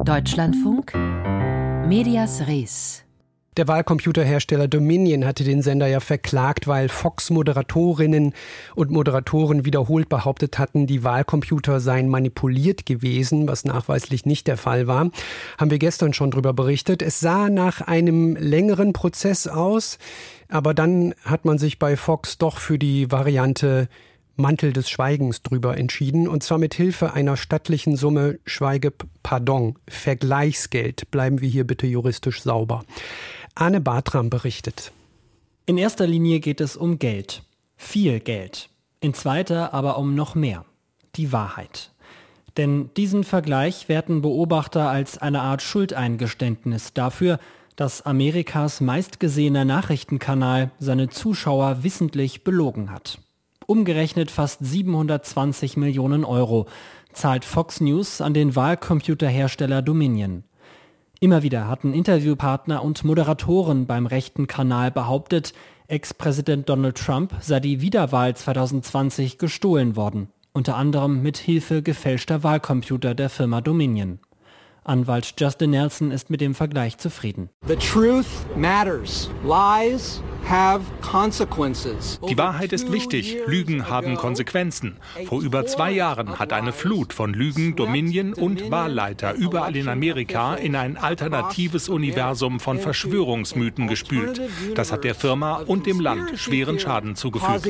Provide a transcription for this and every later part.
Deutschlandfunk Medias Res. Der Wahlcomputerhersteller Dominion hatte den Sender ja verklagt, weil Fox-Moderatorinnen und Moderatoren wiederholt behauptet hatten, die Wahlcomputer seien manipuliert gewesen, was nachweislich nicht der Fall war. Haben wir gestern schon drüber berichtet. Es sah nach einem längeren Prozess aus, aber dann hat man sich bei Fox doch für die Variante Mantel des Schweigens drüber entschieden, und zwar mit Hilfe einer stattlichen Summe Vergleichsgeld. Bleiben wir hier bitte juristisch sauber. Arne Bartram berichtet. In erster Linie geht es um Geld. Viel Geld. In zweiter aber um noch mehr. Die Wahrheit. Denn diesen Vergleich werten Beobachter als eine Art Schuldeingeständnis dafür, dass Amerikas meistgesehener Nachrichtenkanal seine Zuschauer wissentlich belogen hat. Umgerechnet fast 720 Millionen Euro zahlt Fox News an den Wahlcomputerhersteller Dominion. Immer wieder hatten Interviewpartner und Moderatoren beim rechten Kanal behauptet, Ex-Präsident Donald Trump sei die Wiederwahl 2020 gestohlen worden, unter anderem mit Hilfe gefälschter Wahlcomputer der Firma Dominion. Anwalt Justin Nelson ist mit dem Vergleich zufrieden. The truth matters. Lies have consequences. Die Wahrheit ist wichtig. Lügen haben Konsequenzen. Vor über 2 Jahren hat eine Flut von Lügen Dominion und Wahlleiter überall in Amerika in ein alternatives Universum von Verschwörungsmythen gespült. Das hat der Firma und dem Land schweren Schaden zugefügt.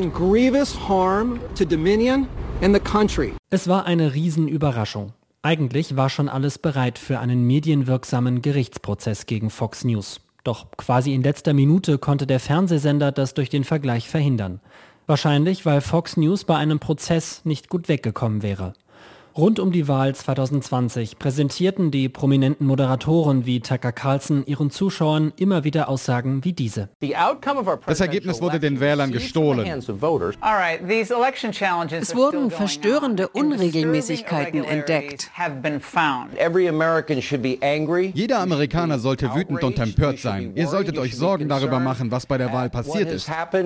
Es war eine Riesenüberraschung. Eigentlich war schon alles bereit für einen medienwirksamen Gerichtsprozess gegen Fox News. Doch quasi in letzter Minute konnte der Fernsehsender das durch den Vergleich verhindern. Wahrscheinlich, weil Fox News bei einem Prozess nicht gut weggekommen wäre. Rund um die Wahl 2020 präsentierten die prominenten Moderatoren wie Tucker Carlson ihren Zuschauern immer wieder Aussagen wie diese. Das Ergebnis wurde den Wählern gestohlen. Es wurden verstörende Unregelmäßigkeiten entdeckt. Jeder Amerikaner sollte wütend und empört sein. Ihr solltet euch Sorgen darüber machen, was bei der Wahl passiert ist.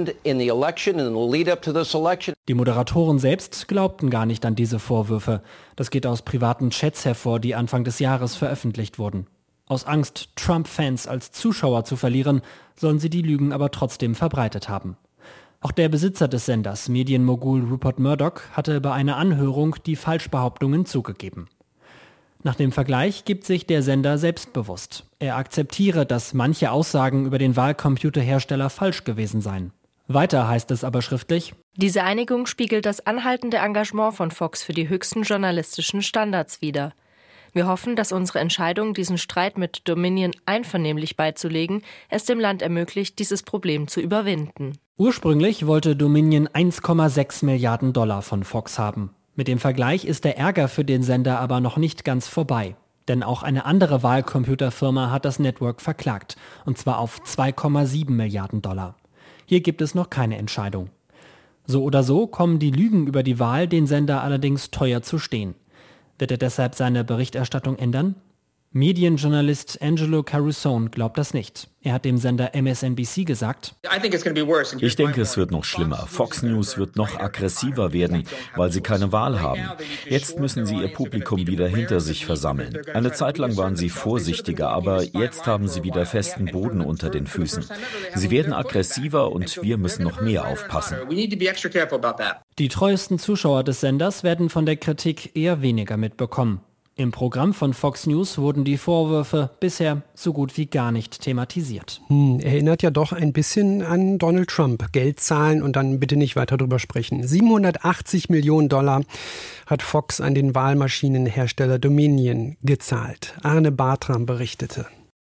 Die Moderatoren selbst glaubten gar nicht an diese Vorwürfe. Das geht aus privaten Chats hervor, die Anfang des Jahres veröffentlicht wurden. Aus Angst, Trump-Fans als Zuschauer zu verlieren, sollen sie die Lügen aber trotzdem verbreitet haben. Auch der Besitzer des Senders, Medienmogul Rupert Murdoch, hatte bei einer Anhörung die Falschbehauptungen zugegeben. Nach dem Vergleich gibt sich der Sender selbstbewusst. Er akzeptiere, dass manche Aussagen über den Wahlcomputerhersteller falsch gewesen seien. Weiter heißt es aber schriftlich: Diese Einigung spiegelt das anhaltende Engagement von Fox für die höchsten journalistischen Standards wider. Wir hoffen, dass unsere Entscheidung, diesen Streit mit Dominion einvernehmlich beizulegen, es dem Land ermöglicht, dieses Problem zu überwinden. Ursprünglich wollte Dominion 1,6 Milliarden $ von Fox haben. Mit dem Vergleich ist der Ärger für den Sender aber noch nicht ganz vorbei. Denn auch eine andere Wahlcomputerfirma hat das Network verklagt, und zwar auf 2,7 Milliarden $. Hier gibt es noch keine Entscheidung. So oder so kommen die Lügen über die Wahl den Sender allerdings teuer zu stehen. Wird er deshalb seine Berichterstattung ändern? Medienjournalist Angelo Carusone glaubt das nicht. Er hat dem Sender MSNBC gesagt: Ich denke, es wird noch schlimmer. Fox News wird noch aggressiver werden, weil sie keine Wahl haben. Jetzt müssen sie ihr Publikum wieder hinter sich versammeln. Eine Zeit lang waren sie vorsichtiger, aber jetzt haben sie wieder festen Boden unter den Füßen. Sie werden aggressiver und wir müssen noch mehr aufpassen. Die treuesten Zuschauer des Senders werden von der Kritik eher weniger mitbekommen. Im Programm von Fox News wurden die Vorwürfe bisher so gut wie gar nicht thematisiert. Erinnert ja doch ein bisschen an Donald Trump. Geld zahlen und dann bitte nicht weiter drüber sprechen. 780 Millionen $ hat Fox an den Wahlmaschinenhersteller Dominion gezahlt. Arne Bartram berichtete.